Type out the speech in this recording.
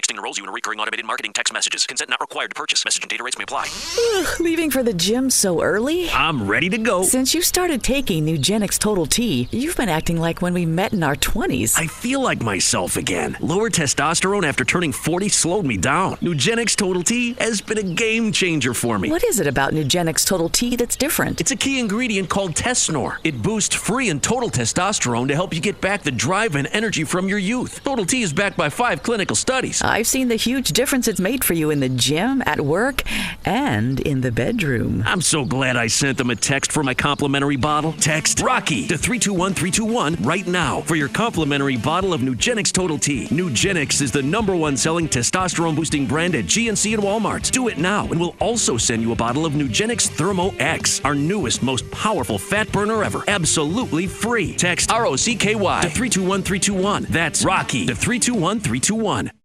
Texting enrolls you in recurring automated marketing text messages. Consent not required to purchase. Message and data rates may apply. Leaving for the gym so early? I'm ready to go. Since you started taking Nugenix Total T, you've been acting like when we met in our 20s. I feel like myself again. Lower testosterone after turning 40 slowed me down. Nugenix Total T has been a game changer for me. What is it about Nugenix Total T that's different? It's a key ingredient called Tesnor. It boosts free and total testosterone to help you get back the drive and energy from your youth. Total T is backed by 5 clinical studies. I've seen the huge difference it's made for you in the gym, at work, and in the bedroom. I'm so glad I sent them a text for my complimentary bottle. Text ROCKY to 321321 right now for your complimentary bottle of Nugenix Total T. Nugenix is the #1 selling testosterone boosting brand at GNC and Walmart. Do it now and we'll also send you a bottle of Nugenix Thermo X, our newest, most powerful fat burner ever. Absolutely free. Text ROCKY to 321321. That's ROCKY to 321321.